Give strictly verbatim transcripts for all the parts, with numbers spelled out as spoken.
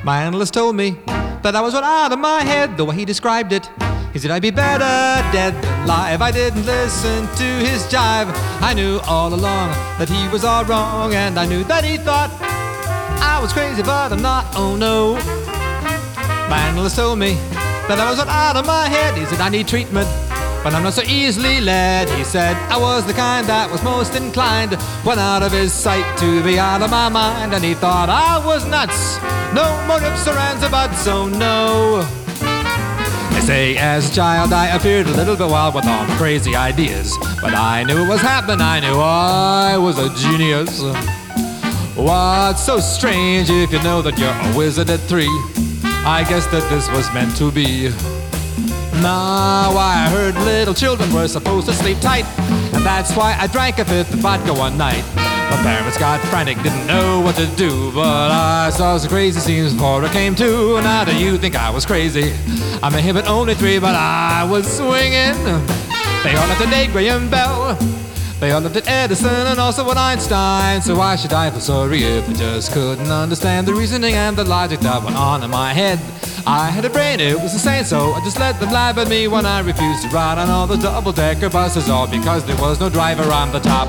My analyst told me that I was run out of my head the way he described it. He said I'd be better dead than alive. I didn't listen to his jive. I knew all along that he was all wrong, and I knew that he thought I was crazy, but I'm not, oh no. My analyst told me that I was run out of my head. He said I need treatment, but I'm not so easily led. He said I was the kind that was most inclined when out of his sight to be out of my mind, and he thought I was nuts. No more ifs or ands or buts, oh no. They say as a child I appeared a little bit wild with all my crazy ideas, but I knew it was happening, I knew I was a genius. What's so strange if you know that you're a wizard at three? I guess that this was meant to be. Now I heard little children were supposed to sleep tight, and that's why I drank a fifth of vodka one night. My parents got frantic, didn't know what to do, but I saw some crazy scenes before I came to. Now do you think I was crazy? I may have been only three, but I was swinging. They all laughed at Dave Graham Bell, they all laughed at Edison and also at Einstein. So why should I feel sorry if I just couldn't understand the reasoning and the logic that went on in my head? I had a brain, it was insane, so I just let them laugh at me when I refused to ride on all the double-decker buses, all because there was no driver on the top.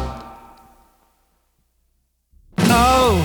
Oh,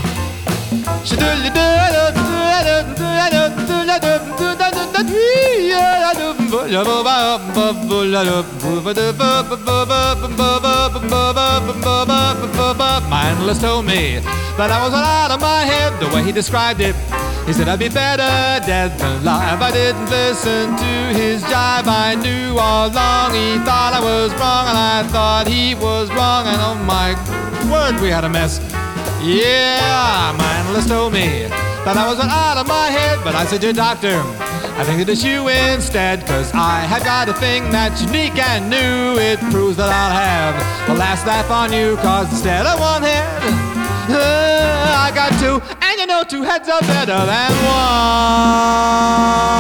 my analyst told me that I was out of my head the way he described it. He said I'd be better dead than alive. I didn't listen to his jive. I knew all along he thought I was wrong, and I thought he was wrong, and oh my word, we had a mess. Yeah, my analyst told me that I was out of my head, but I said, dear doctor, I think that it's you instead, cause I have got a thing that's unique and new. It proves that I'll have the last laugh on you, cause instead of one head, uh, I got two, and you know two heads are better than one.